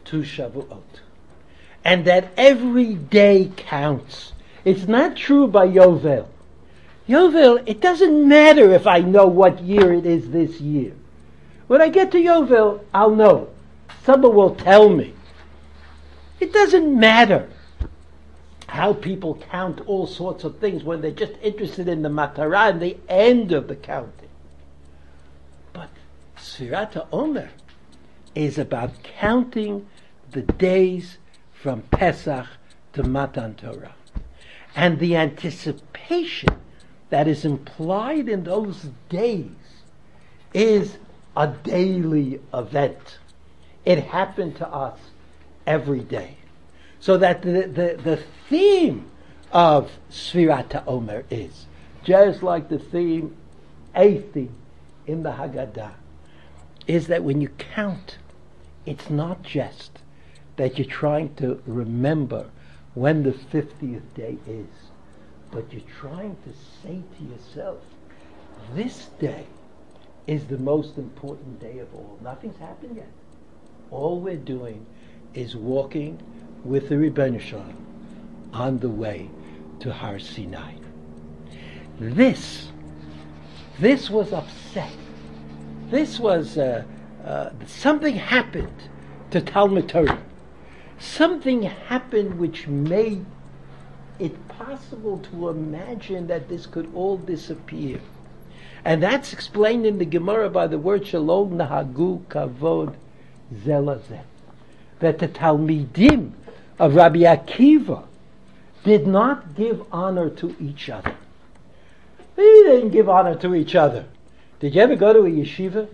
to Shavuot. And that every day counts. It's not true by Yovel. Yovel, it doesn't matter if I know what year it is this year. When I get to Yovel, I'll know. Someone will tell me. It doesn't matter how people count all sorts of things when they're just interested in the matara and the end of the counting. But Sfirat HaOmer is about counting the days from Pesach to Matan Torah. And the anticipation that is implied in those days is a daily event. It happened to us every day. So that the, the, the theme of Sfirat HaOmer is, just like the theme, a theme in the Haggadah, is that when you count, it's not just that you're trying to remember when the fiftieth day is, but you're trying to say to yourself, this day is the most important day of all. Nothing's happened yet. All we're doing is walking with the Rebbeinu Shalom on the way to Har Sinai. This, this was upset. This was, uh, uh, something happened to Talmud Torah. Something happened which made it possible to imagine that this could all disappear. And that's explained in the Gemara by the word Shalom Nahagu Kavod Zelazeh. That the Talmidim of Rabbi Akiva did not give honor to each other. They didn't give honor to each other. Did you ever go to a yeshiva?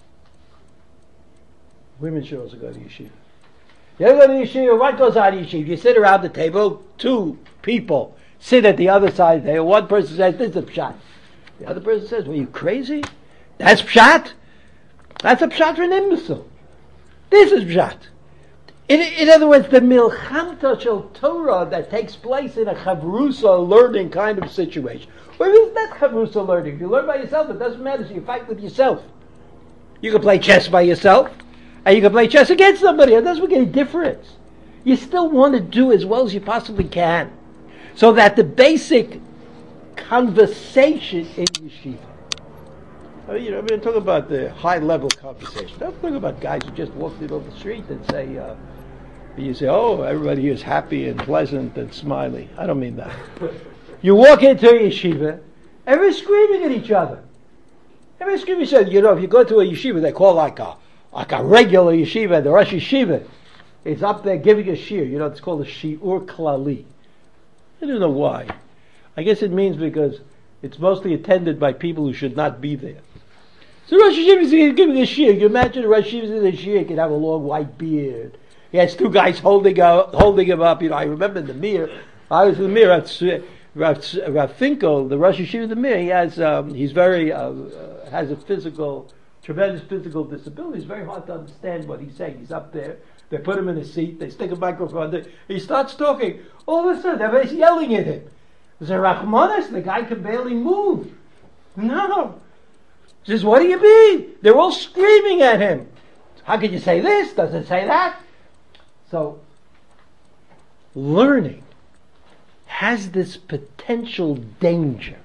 Women should also go to yeshiva. You ever go to yeshiva? What goes on in yeshiva? You sit around the table, two people sit at the other side of the table. One person says, this is a pshat. The other person says, were you crazy? That's pshat? That's a pshat for an imbecile. This is pshat. In, in other words, the milchamta shel Torah that takes place in a chavrusa learning kind of situation. Where is that chavrusa learning? If you learn by yourself, it doesn't matter, so you fight with yourself. You can play chess by yourself, and you can play chess against somebody. It doesn't make any difference. You still want to do as well as you possibly can. So that the basic conversation in yeshiva, I mean, you know, I'm talking about the high-level conversation. I'm talking about guys who just walk in on the street and say, uh, you say, oh, everybody here is happy and pleasant and smiley. I don't mean that. You walk into a yeshiva, everybody's screaming at each other. Everybody's screaming at each other. You know, if you go to a yeshiva, they call like a like a regular yeshiva, the Rosh Yeshiva is up there giving a shir. You know, it's called a shiur klali. I don't know why. I guess it means because it's mostly attended by people who should not be there. So Rosh Yeshiva is giving a shir. You imagine a Rosh Yeshiva is in a shir, he can have a long white beard. He has two guys holding out, holding him up. You know, I remember in the Mir, I was in the Mir, Rav, Rav Finkel, the Rosh Yeshiva of the Mir, he has, um, he's very, uh, uh, has a physical, tremendous physical disability. It's very hard to understand what he's saying. He's up there, they put him in a seat, they stick a microphone there, he starts talking. All of a sudden, everybody's yelling at him. There's a Rachmanis, the guy can barely move. No. He says, what do you mean? They're all screaming at him. How could you say this? Does it say that? So, learning has this potential danger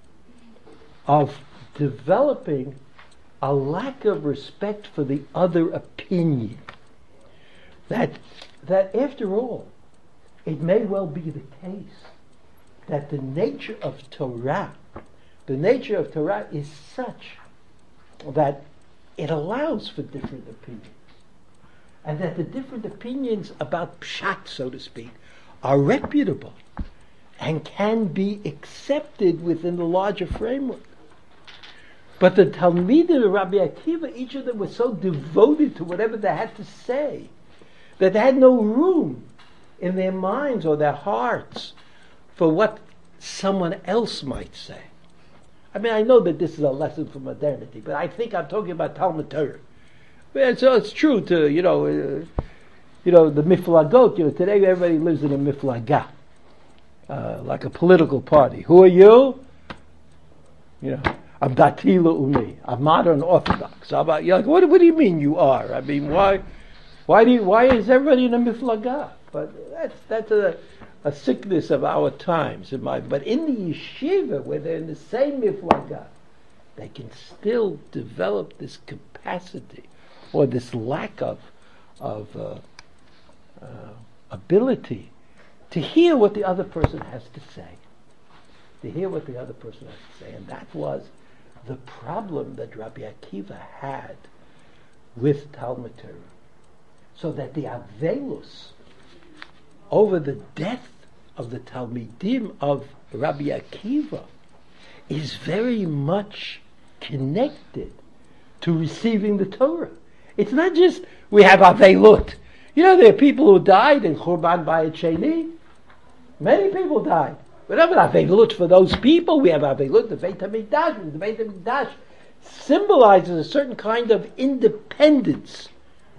of developing a lack of respect for the other opinion. That, that after all, it may well be the case that the nature of Torah, the nature of Torah is such that it allows for different opinions. And that the different opinions about pshat, so to speak, are reputable and can be accepted within the larger framework. But the Talmidim of Rabbi Akiva, each of them was so devoted to whatever they had to say that they had no room in their minds or their hearts for what someone else might say. I mean, I know that this is a lesson for modernity, but I think I'm talking about Talmud Torah. And so it's true to, you know, uh, you know, the miflagot, you know, today everybody lives in a miflagah, uh, like a political party. Who are you? You know, I'm Dati Le'umi. I'm modern Orthodox. I'm, you're like, what, what do you mean you are? I mean, why? Why do you, why is everybody in a miflaga? But that's that's a, a sickness of our times. In my, but in the yeshiva, where they're in the same miflaga, they can still develop this capacity or this lack of of uh, uh, ability to hear what the other person has to say. To hear what the other person has to say. And that was the problem that Rabbi Akiva had with Talmud Torah. So that the Avelus over the death of the Talmidim of Rabbi Akiva is very much connected to receiving the Torah. It's not just we have Avelut. You know, there are people who died in Churban Bayit Sheni. Many people died. We don't have Avelut for those people. We have Avelut, the Beit HaMikdash. The Beit HaMikdash symbolizes a certain kind of independence,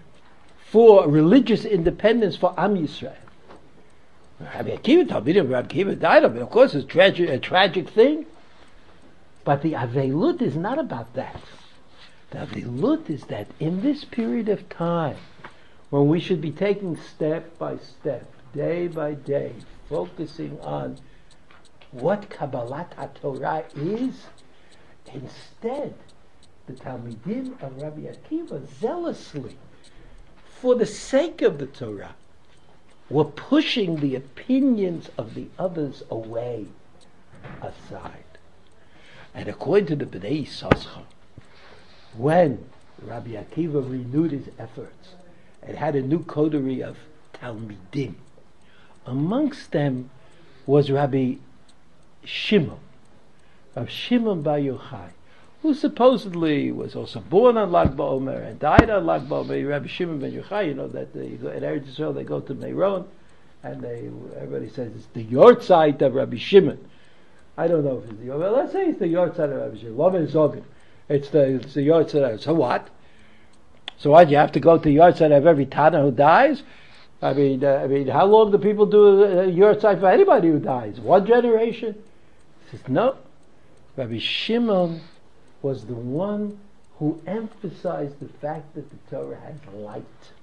for religious independence for Am Yisrael. Rabbi Akiva, Talmidim Rabbi Akiva died. I mean, of course, it's tragic, a tragic thing. But the Avelut is not about that. The Avelut is that in this period of time, when we should be taking step by step, day by day, focusing on what Kabbalat HaTorah is, instead, the Talmidim of Rabbi Akiva zealously, for the sake of the Torah, were pushing the opinions of the others away, aside. And according to the Bnei Yissaschar, when Rabbi Akiva renewed his efforts and had a new coterie of Talmidim, amongst them was Rabbi Shimon, of Shimon Bar Yochai, who supposedly was also born on Lag BaOmer and died on Lag BaOmer. Rabbi Shimon ben Yochai, you know that they, in Eretz Yisrael they go to Meron, and they everybody says it's the Yortzeit of Rabbi Shimon. I don't know if it's the well, let's say it's the Yortzeit of Rabbi Shimon. Loven Zogen. It's the it's the Yortzeit of. So what? So what? You have to go to Yortzeit of every Tana who dies? I mean, uh, I mean, how long do people do a Yortzeit for anybody who dies? One generation? He says no. Rabbi Shimon was the one who emphasized the fact that the Torah has light,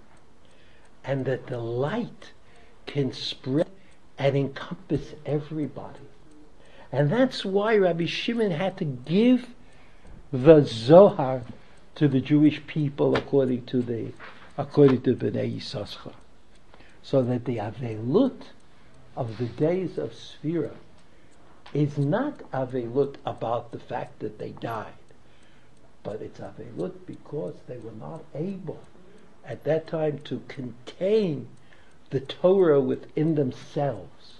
and that the light can spread and encompass everybody. And that's why Rabbi Shimon had to give the Zohar to the Jewish people according to the according to Bnei Yissaschar, so that the Avelut of the days of Sfira is not Avelut about the fact that they died, but it's Avelut because they were not able at that time to contain the Torah within themselves.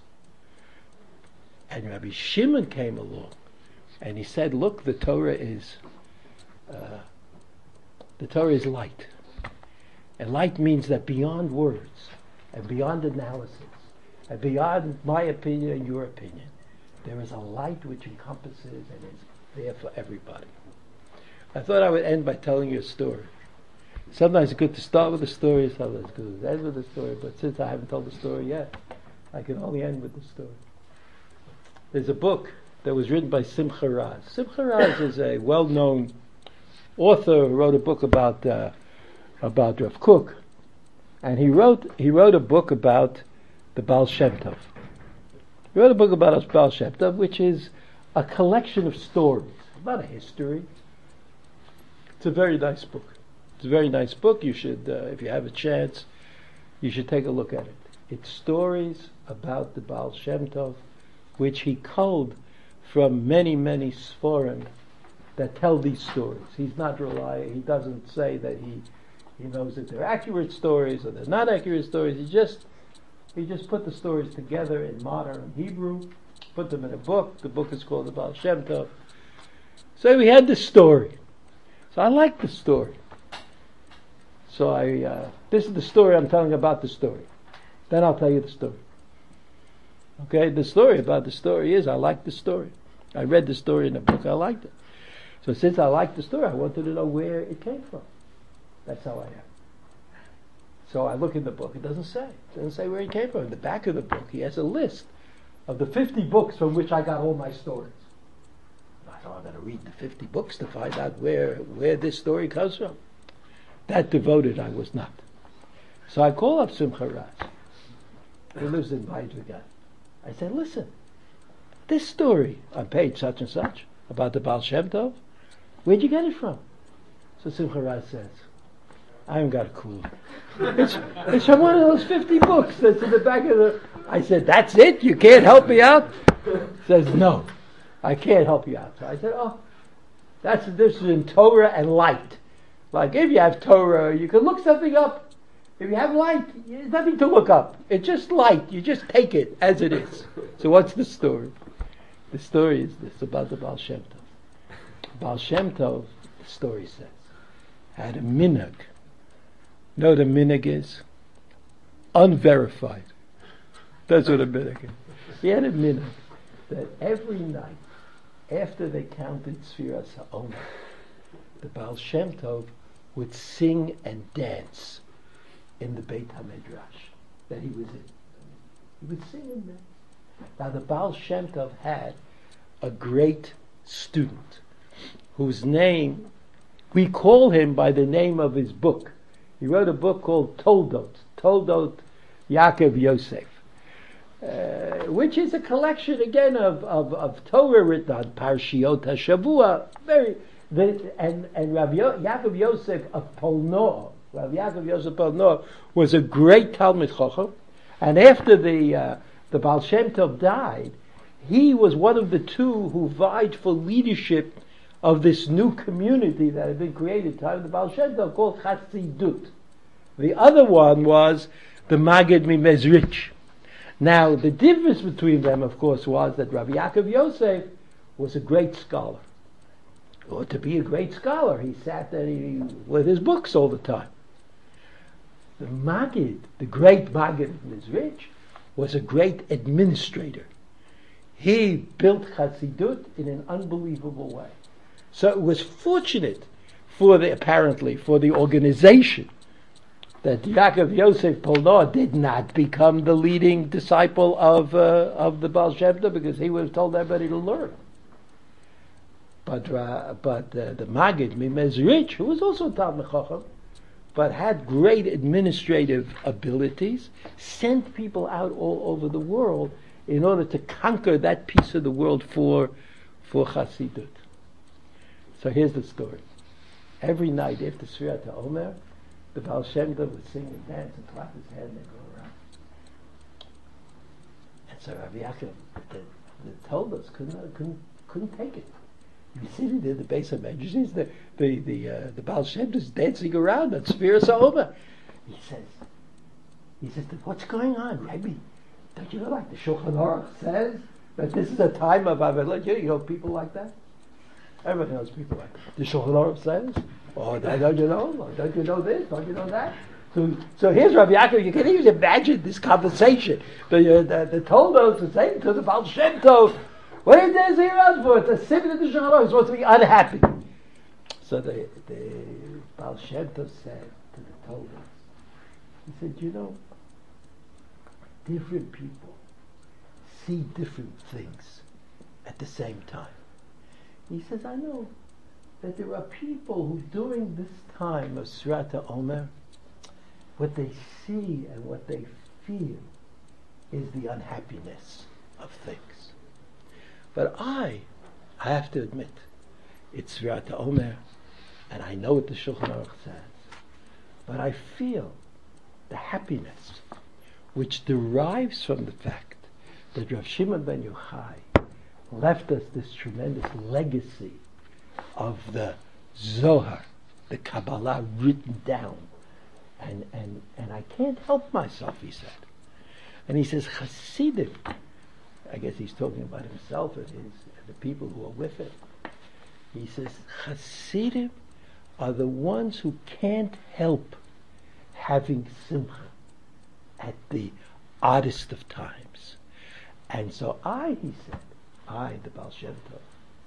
And Rabbi Shimon came along and he said, look, the Torah is uh, the Torah is light. And light means that beyond words and beyond analysis and beyond my opinion and your opinion, there is a light which encompasses and is there for everybody. I thought I would end by telling you a story. Sometimes it's good to start with a story, sometimes it's good to end with a story, but since I haven't told the story yet, I can only end with the story. There's a book that was written by Simcha Raz. Simcha Raz is a well-known author who wrote a book about uh, about Rav Kook, and he wrote he wrote a book about the Baal Shem Tov. He wrote a book about the Baal Shem Tov, which is a collection of stories, not a history. It's a very nice book. It's a very nice book. You should, uh, if you have a chance, you should take a look at it. It's stories about the Baal Shem Tov, which he culled from many, many Sforim that tell these stories. He's not relying, he doesn't say that he he knows that they're accurate stories or they're not accurate stories. He just he just put the stories together in modern Hebrew, put them in a book. The book is called the Baal Shem Tov. So we had this story. So I like the story. So I uh, this is the story I'm telling about the story. Then I'll tell you the story. Okay, the story about the story is I like the story. I read the story in the book. I liked it. So since I liked the story, I wanted to know where it came from. That's how I am. So I look in the book. It doesn't say. It doesn't say where it came from. In the back of the book, he has a list of the fifty books from which I got all my stories. I thought I'm going to read the fifty books to find out where where this story comes from. That devoted I was not. So I call up Simcha Raz, who lives in Weidrigan. I say, listen, this story on page such and such about the Baal Shem Tov, where'd you get it from? So Simcha Raz says, I haven't got a clue. It's, it's from one of those fifty books that's in the back of the... I said, that's it? You can't help me out? He says, no, I can't help you out. So I said, oh, that's the difference in Torah and light. Like if you have Torah, you can look something up. If you have light, there's nothing to look up. It's just light. You just take it as it is. So what's the story? The story is this about the Baal Shem Tov. Baal Shem Tov, the story says, had a minhag. You know what a minhag is? Unverified. That's what a minhag is. He had a minhag that every night, after they counted Sfiras HaOmer, the Baal Shem Tov would sing and dance in the Beit HaMidrash that he was in. He would sing and dance. Now the Baal Shem Tov had a great student whose name, we call him by the name of his book. He wrote a book called Toldot, Toldot Yaakov Yosef, uh, which is a collection again of, of, of Torah written on Parshiot HaShavua, very, the, and, and Rav Yo, Yaakov Yosef of Polnor, Rav Yaakov Yosef Polnor was a great Talmid Chacham, and after the, uh, the Baal Shem Tov died, he was one of the two who vied for leadership of this new community that had been created time of the Baal Shem Tov called Chassidut. The other one was the Magid Mimezrich. Now, the difference between them, of course, was that Rabbi Yaakov Yosef was a great scholar. Or to be a great scholar, he sat there he, with his books all the time. The Magid, the great Magid Mizrich, was a great administrator. He built Chassidut in an unbelievable way. So it was fortunate for the, apparently, for the organization that Yaakov Yosef Polnor did not become the leading disciple of uh, of the Baal Shem Tov, because he would have told everybody to learn. But uh, but uh, the Magid Mimezrich, who was also Talmid Chacham, but had great administrative abilities, sent people out all over the world in order to conquer that piece of the world for for Chassidut. So here's the story. Every night after Sfirat HaOmer, the Baal Shem Tov would sing and dance and clap his hand and go around. And so Rabbi Yaakov, the, the told us, couldn't, couldn't, couldn't take it. He's sitting there, the base of Medrash, the the the, uh, the Baal Shem Tov is dancing around at Sfiras HaOmer. He says, he says, what's going on, Rebbe? Don't you know, like the Shulchan Aruch says, that this is a time of Avilah? You know people like that? Everyone knows people like that. The Shulchan Aruch says, oh, don't you know? Don't you know this? Don't you know that? So, so here's Rabbi Yaakov. You can even imagine this conversation. The uh, the, the Toldos are saying to the Baal Shem Tov, what are you dancing around for? It's a simon of the Shulchan Aruch. You're supposed to be unhappy. So the, the Baal Shem Tov said to the Toldos, he said, you know, different people see different things at the same time. He says, I know that there are people who during this time of Sfirat HaOmer, what they see and what they feel is the unhappiness of things. But I, I have to admit, it's Sfirat HaOmer, and I know what the Shulchan Aruch says, but I feel the happiness which derives from the fact that Rav Shimon ben Yochai left us this tremendous legacy of the Zohar, the Kabbalah written down. And, and, and I can't help myself, he said. And he says, Hasidim, I guess he's talking about himself and, his, and the people who are with him. He says, Hasidim are the ones who can't help having simcha at the oddest of times. And so I, he said, I, the Baal Shem Tov,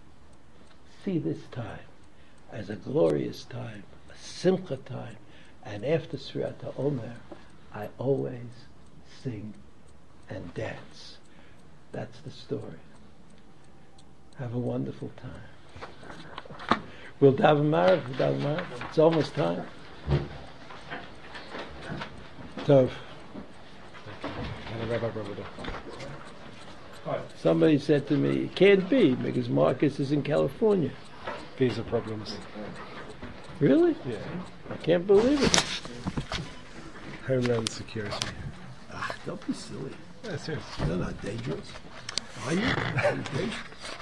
see this time as a glorious time, a simcha time, and after Sfirat HaOmer, I always sing and dance. That's the story. Have a wonderful time. We'll daven Marav, we'll daven Marav. It's almost time. Tov. Somebody said to me, it can't be because Marcus is in California. Visa problems. Really? Yeah. I can't believe it. Homeland Security. Ah, don't be silly. Yeah, serious. They're not dangerous. Are you? Are you dangerous?